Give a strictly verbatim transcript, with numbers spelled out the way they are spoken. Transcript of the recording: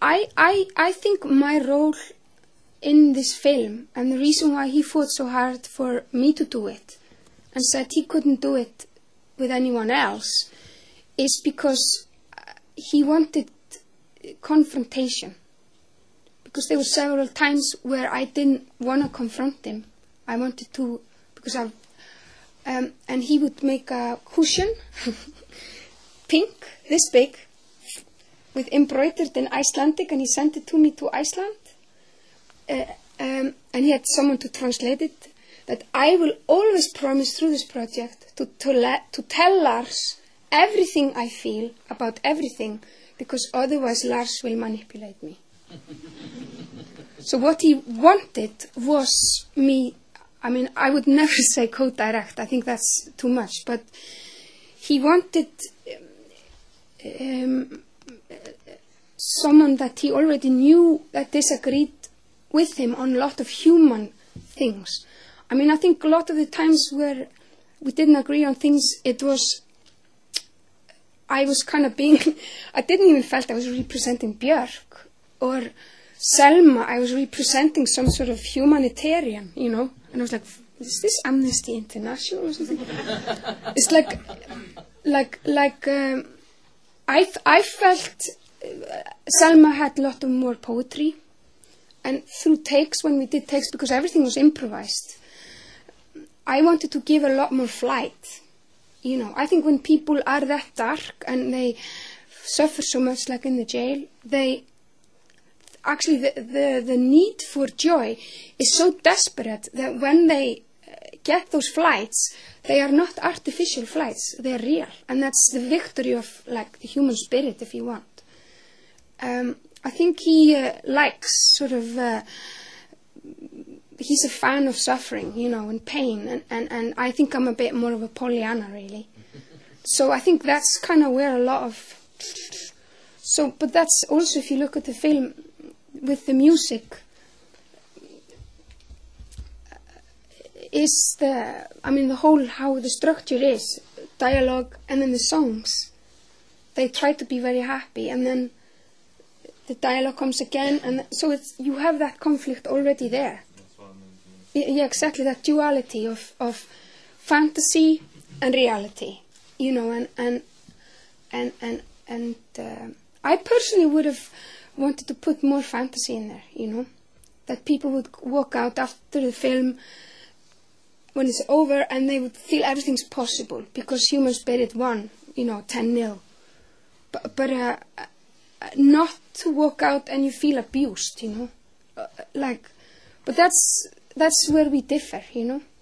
I, I, I think my role in this film, and the reason why he fought so hard for me to do it, and said he couldn't do it with anyone else, is because he wanted confrontation. Because there were several times where I didn't want to confront him. I wanted to, because I, um, and he would make a cushion, pink, this big, with embroidered in Icelandic, and he sent it to me to Iceland. Uh, um, and he had someone to translate it. That I will always promise through this project to to, let, to tell Lars everything I feel about everything, because otherwise Lars will manipulate me. So what he wanted was me, I mean, I would never say co-direct, I think that's too much, but he wanted um, someone that he already knew that disagreed with him on a lot of human things. I mean, I think a lot of the times where we didn't agree on things, it was, I was kind of being, I didn't even felt I was representing Björk, or Selma, I was representing some sort of humanitarian, you know, and I was like, is this Amnesty International or something? It's like, like, like, um, I, I felt uh, Selma had a lot of more poetry, and through takes, when we did takes, because everything was improvised, I wanted to give a lot more flight, you know. I think when people are that dark and they suffer so much, like in the jail, they, actually the, the, the need for joy is so desperate that when they get those flights, they are not artificial flights, they are real. And that's the victory of, like, the human spirit, if you want. Um, I think he uh, likes sort of, uh, he's a fan of suffering, you know, and pain, and, and, and I think I'm a bit more of a Pollyanna, really. So I think that's kind of where a lot of, so, but that's also, if you look at the film, with the music, is the, I mean, the whole, how the structure is, dialogue, and then the songs, they try to be very happy, and then the dialogue comes again, and so it's, you have that conflict already there. Yeah, yeah, exactly, that duality of, of fantasy and reality, you know, and, and, and, and, and uh, I personally would have wanted to put more fantasy in there, you know, that people would walk out after the film when it's over and they would feel everything's possible because human spirit won, you know, ten nil. But, but uh, uh, not to walk out and you feel abused, you know, uh, like, but that's, that's where we differ, you know.